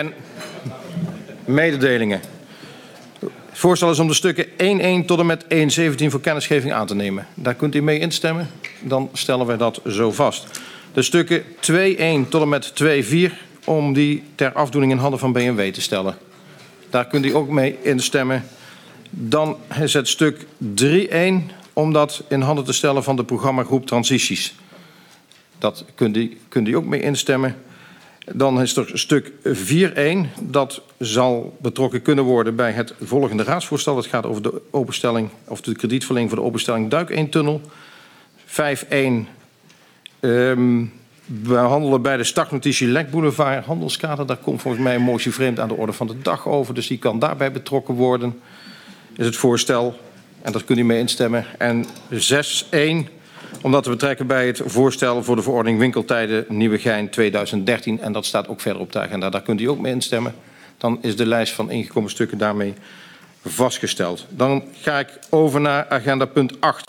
En mededelingen. Het voorstel is om de stukken 1.1 tot en met 1.17 voor kennisgeving aan te nemen. Daar kunt u mee instemmen. Dan stellen wij dat zo vast. De stukken 2.1 tot en met 2.4 om die ter afdoening in handen van BMW te stellen. Daar kunt u ook mee instemmen. Dan is het stuk 3.1 om dat in handen te stellen van de programmagroep Transities. Dat kunt u ook mee instemmen. Dan is er stuk 4.1. Dat zal betrokken kunnen worden bij het volgende raadsvoorstel. Het gaat over de openstelling of de kredietverlening voor de openstelling Duik 1-tunnel. 5.1. We handelen bij de startnotitie Lekboulevard Handelskader. Daar komt volgens mij een motie vreemd aan de orde van de dag over. Dus die kan daarbij betrokken worden. Is het voorstel. En daar kunt u mee instemmen. En 6.1. Om dat te betrekken bij het voorstel voor de verordening winkeltijden Nieuwegein 2013. En dat staat ook verder op de agenda. Daar kunt u ook mee instemmen. Dan is de lijst van ingekomen stukken daarmee vastgesteld. Dan ga ik over naar agenda punt 8.